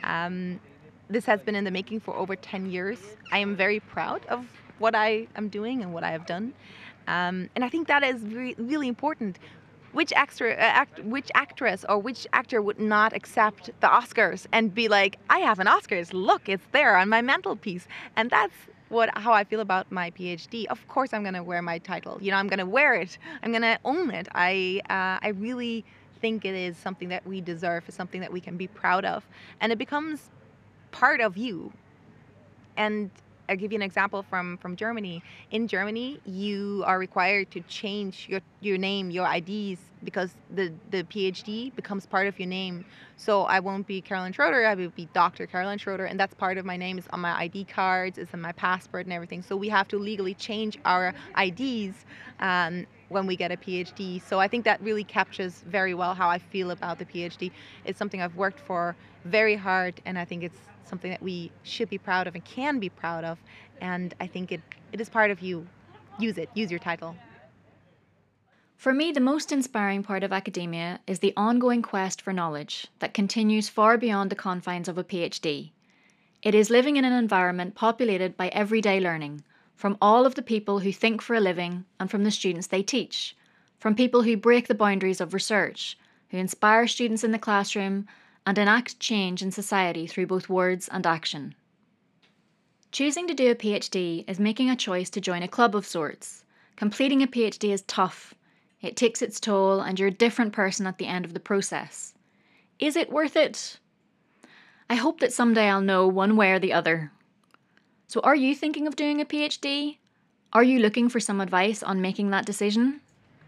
This has been in the making for over 10 years. I am very proud of what I am doing and what I have done. And I think that is really important. Which actress or which actor would not accept the Oscars and be like, I have an Oscars, look, it's there on my mantelpiece. And that's how I feel about my PhD. Of course I'm gonna wear my title. You know, I'm gonna wear it. I'm gonna own it. I really think it is something that we deserve, it's something that we can be proud of. And it becomes part of you. And I'll give you an example from Germany. In Germany, you are required to change your name, your IDs, because the PhD becomes part of your name. So I won't be Caroline Schroeder, I will be Dr. Caroline Schroeder, and that's part of my name. It's on my ID cards, it's in my passport and everything. So we have to legally change our IDs when we get a PhD. So I think that really captures very well how I feel about the PhD. It's something I've worked for very hard, and I think it's something that we should be proud of and can be proud of. And I think it is part of you. Use it. Use your title. For me, the most inspiring part of academia is the ongoing quest for knowledge that continues far beyond the confines of a PhD. It is living in an environment populated by everyday learning, from all of the people who think for a living and from the students they teach, from people who break the boundaries of research, who inspire students in the classroom and enact change in society through both words and action. Choosing to do a PhD is making a choice to join a club of sorts. Completing a PhD is tough. It takes its toll and you're a different person at the end of the process. Is it worth it? I hope that someday I'll know one way or the other. So are you thinking of doing a PhD? Are you looking for some advice on making that decision?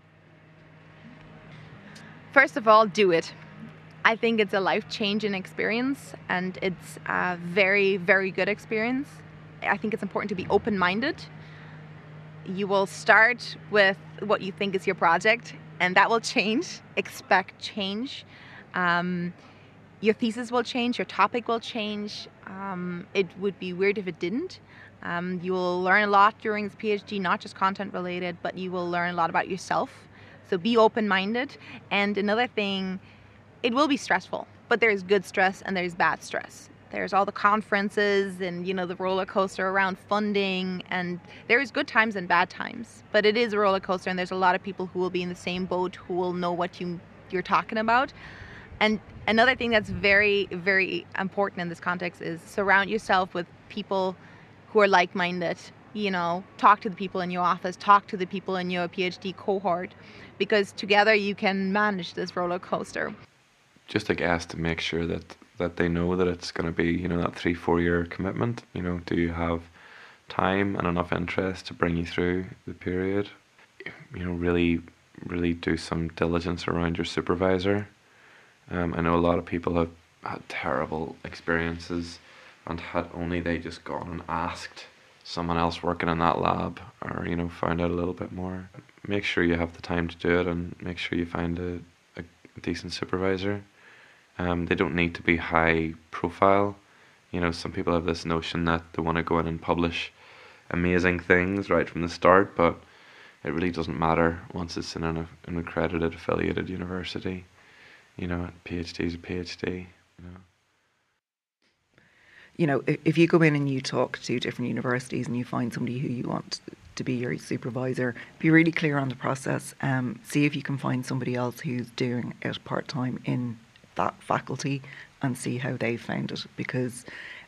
First of all, do it. I think it's a life-changing experience, and it's a very, very good experience. I think it's important to be open-minded. You will start with what you think is your project, and that will change. Expect change. Your thesis will change, your topic will change. It would be weird if it didn't. You will learn a lot during this PhD, not just content related, but you will learn a lot about yourself. So be open-minded. And another thing, it will be stressful, but there's good stress and there's bad stress. There's all the conferences and, you know, the roller coaster around funding, and there's good times and bad times. But it is a roller coaster, and there's a lot of people who will be in the same boat who will know what you're talking about. And another thing that's very, very important in this context is surround yourself with people who are like-minded. You know, talk to the people in your office, talk to the people in your PhD cohort, because together you can manage this roller coaster. Just I guess to make sure that they know that it's going to be, you know, that 3-4 year commitment. You know, do you have time and enough interest to bring you through the period? You know, really do some diligence around your supervisor. I know a lot of people have had terrible experiences and had only they just gone and asked someone else working in that lab, or, you know, found out a little bit more. Make sure you have the time to do it, and make sure you find a decent supervisor. They don't need to be high profile. You know, some people have this notion that they want to go in and publish amazing things right from the start, but it really doesn't matter once it's in an accredited, affiliated university. You know, a PhD is a PhD, you know. You know, if you go in and you talk to different universities and you find somebody who you want to be your supervisor, be really clear on the process. See if you can find somebody else who's doing it part-time in that faculty and see how they found it, because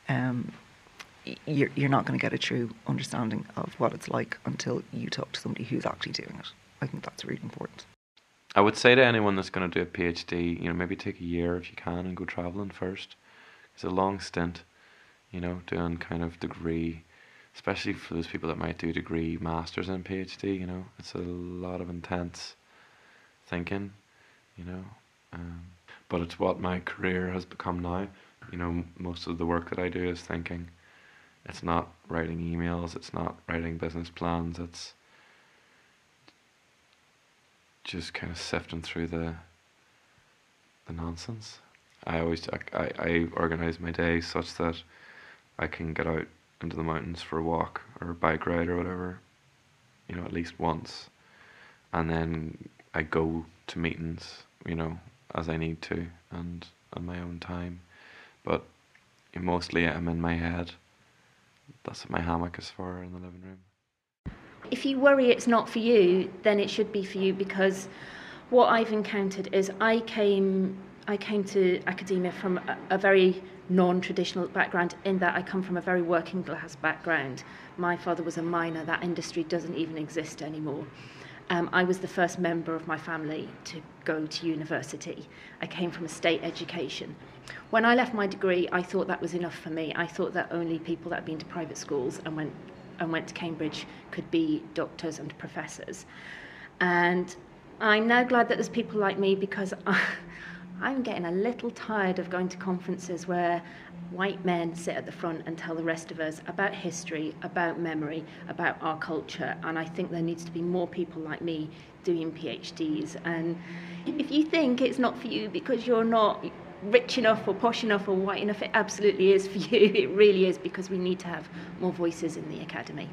you're not going to get a true understanding of what it's like until you talk to somebody who's actually doing it. I think that's really important. I would say to anyone that's going to do a PhD, you know, maybe take a year if you can and go travelling first. It's a long stint, you know, doing kind of degree, especially for those people that might do degree, masters and PhD, you know. It's a lot of intense thinking, you know. But it's what my career has become now. You know, most of the work that I do is thinking. It's not writing emails, it's not writing business plans, it's just kind of sifting through the nonsense. I organise my day such that I can get out into the mountains for a walk or a bike ride or whatever, you know, at least once. And then I go to meetings, you know, as I need to and on my own time. But mostly I'm in my head. That's what my hammock is for in the living room. If you worry it's not for you, then it should be for you, because what I've encountered is I came to academia from a very non-traditional background, in that I come from a very working class background. My father was a miner. That industry doesn't even exist anymore. I was the first member of my family to go to university. I came from a state education. When I left my degree, I thought that was enough for me. I thought that only people that had been to private schools and went to Cambridge could be doctors and professors. And I'm now glad that there's people like me, because I'm getting a little tired of going to conferences where white men sit at the front and tell the rest of us about history, about memory, about our culture. And I think there needs to be more people like me doing PhDs. And if you think it's not for you because you're not rich enough or posh enough or white enough, it absolutely is for you. It really is, because we need to have more voices in the academy.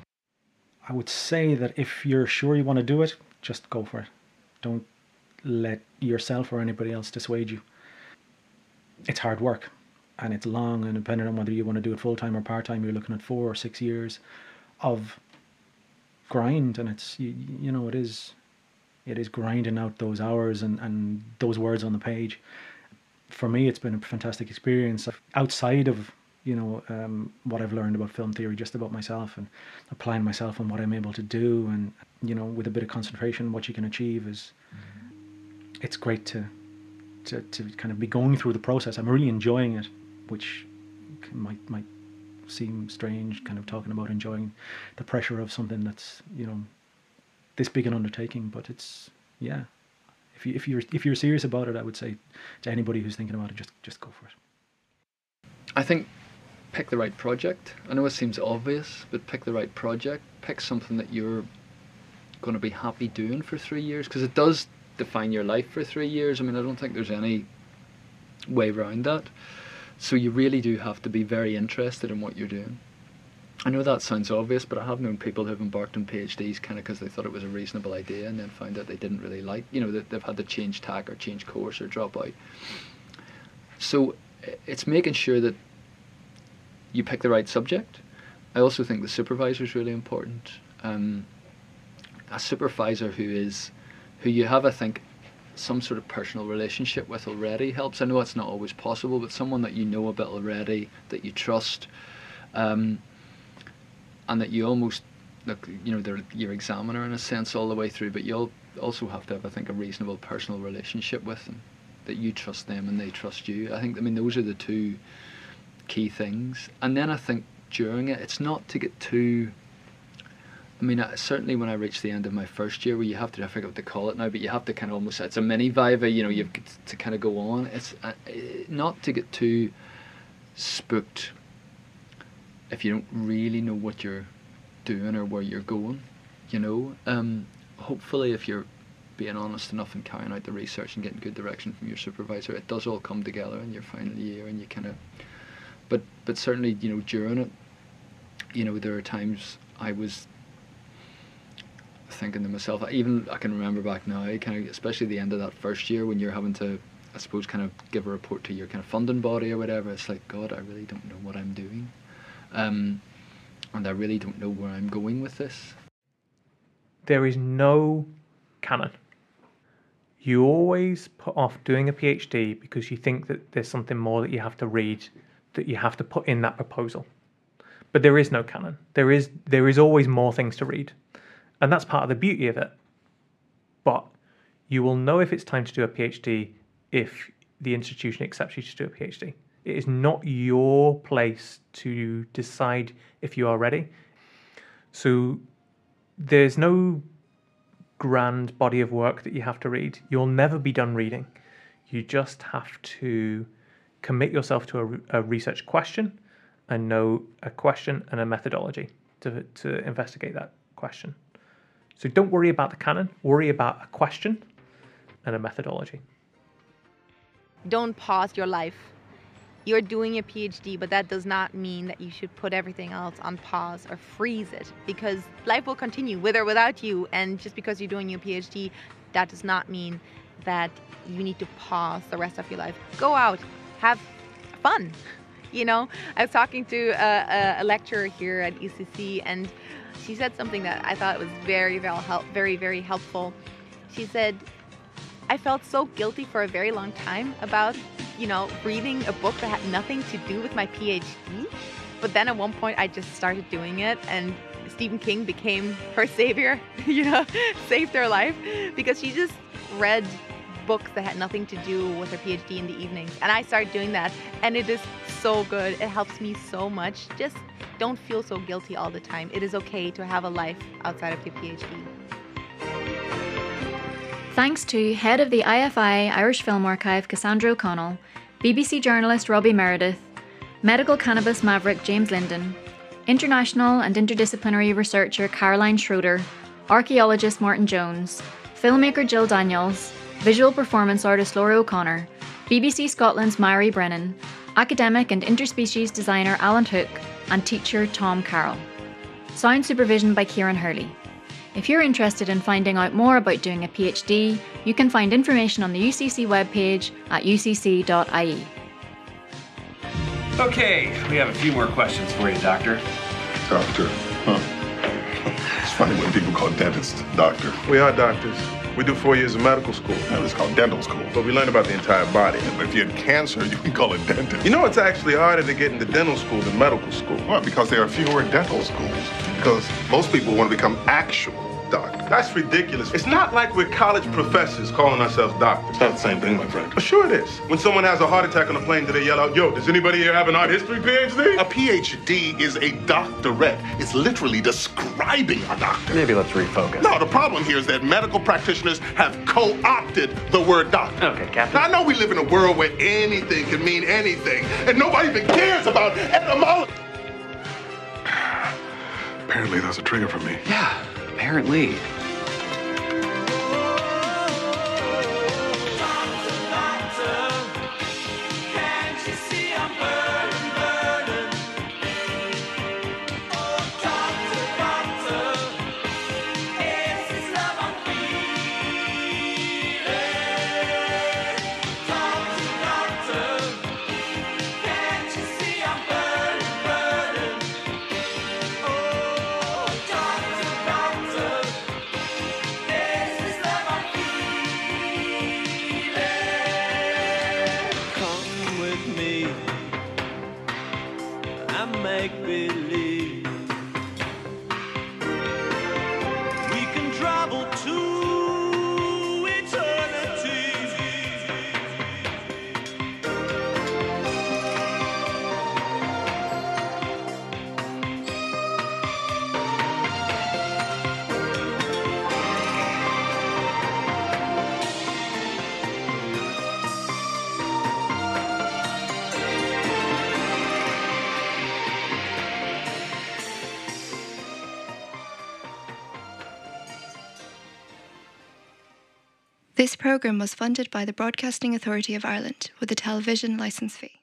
I would say that if you're sure you want to do it, just go for it. Don't let yourself or anybody else dissuade you. It's hard work and it's long, and depending on whether you want to do it full-time or part-time, you're looking at 4 or 6 years of grind, and it's you know, it is grinding out those hours and those words on the page. For me, it's been a fantastic experience outside of, you know, what I've learned about film theory, just about myself and applying myself and what I'm able to do, and, you know, with a bit of concentration, what you can achieve is, it's great to kind of be going through the process. I'm really enjoying it, which might seem strange, kind of talking about enjoying the pressure of something that's, you know, this big an undertaking, but it's, yeah. If you're serious about it, I would say to anybody who's thinking about it, just go for it. I think pick the right project. I know it seems obvious, but pick the right project. Pick something that you're going to be happy doing for 3 years, because it does define your life for 3 years. I mean, I don't think there's any way around that. So you really do have to be very interested in what you're doing. I know that sounds obvious, but I have known people who've embarked on PhDs kind of because they thought it was a reasonable idea, and then found that they didn't really like, you know, that they've had to change tack or change course or drop out. So it's making sure that you pick the right subject. I also think the supervisor is really important. A supervisor who you have, I think, some sort of personal relationship with already helps. I know it's not always possible, but someone that you know a bit already, that you trust, and that you almost, look, you know, they're your examiner in a sense all the way through, but you'll also have to have, I think, a reasonable personal relationship with them, that you trust them and they trust you. I think, I mean, those are the two key things. And then I think during it, it's not to get too, I mean, certainly when I reached the end of my first year, where you have to, I forget what to call it now, but you have to kind of almost, it's a mini Viva, you know, you've to kind of go on. It's not to get too spooked if you don't really know what you're doing or where you're going, you know. Hopefully if you're being honest enough and carrying out the research and getting good direction from your supervisor, it does all come together in your final year, and you kind of, but certainly, you know, during it, you know, there are times I was thinking to myself, even I can remember back now, kind of, especially the end of that first year when you're having to, I suppose, kind of give a report to your kind of funding body or whatever. It's like, God, I really don't know what I'm doing, and I really don't know where I'm going with this. There is no canon. You always put off doing a PhD because you think that there's something more that you have to read, that you have to put in that proposal. But there is no canon. There is always more things to read. And that's part of the beauty of it. But you will know if it's time to do a PhD if the institution accepts you to do a PhD. It is not your place to decide if you are ready. So there's no grand body of work that you have to read. You'll never be done reading. You just have to commit yourself to a research question and know a question and a methodology to investigate that question. So don't worry about the canon, worry about a question and a methodology. Don't pause your life. You're doing a PhD, but that does not mean that you should put everything else on pause or freeze it, because life will continue with or without you. And just because you're doing your PhD, that does not mean that you need to pause the rest of your life. Go out, have fun. You know, I was talking to a lecturer here at UCC, and she said something that I thought was very, very helpful. She said, I felt so guilty for a very long time about, you know, reading a book that had nothing to do with my PhD. But then at one point I just started doing it, and Stephen King became her savior, you know, saved her life, because she just read books that had nothing to do with her PhD in the evenings. And I started doing that, and it is so good. It helps me so much. Just don't feel so guilty all the time. It is okay to have a life outside of your PhD. Thanks to Head of the IFI Irish Film Archive Cassandra O'Connell, BBC journalist Robbie Meredith, medical cannabis maverick James Linden, international and interdisciplinary researcher Caroline Schroeder, archaeologist Martin Jones, filmmaker Jill Daniels, visual performance artist Laura O'Connor, BBC Scotland's Mary Brennan, academic and interspecies designer Alan Hook, and teacher Tom Carroll. Sound supervision by Kieran Hurley. If you're interested in finding out more about doing a PhD, you can find information on the UCC webpage at ucc.ie. Okay, we have a few more questions for you, Doctor. Doctor, huh? It's funny when people call dentists doctor. We are doctors. We do 4 years of medical school. No, it's called dental school. But we learn about the entire body. But if you had cancer, you can call it dentist. You know, it's actually harder to get into dental school than medical school. Well, because there are fewer dental schools. Because most people want to become actual doctors. That's ridiculous. It's not like we're college professors calling ourselves doctors. It's not the same thing, my friend. Well, sure it is. When someone has a heart attack on a plane, do they yell out, yo, does anybody here have an art history PhD? A PhD is a doctorate. It's literally describing a doctor. Maybe let's refocus. No, the problem here is that medical practitioners have co-opted the word doctor. Okay, Captain. Now, I know we live in a world where anything can mean anything, and nobody even cares about etymology. Apparently, that's a trigger for me. Yeah, apparently. This programme was funded by the Broadcasting Authority of Ireland with a television licence fee.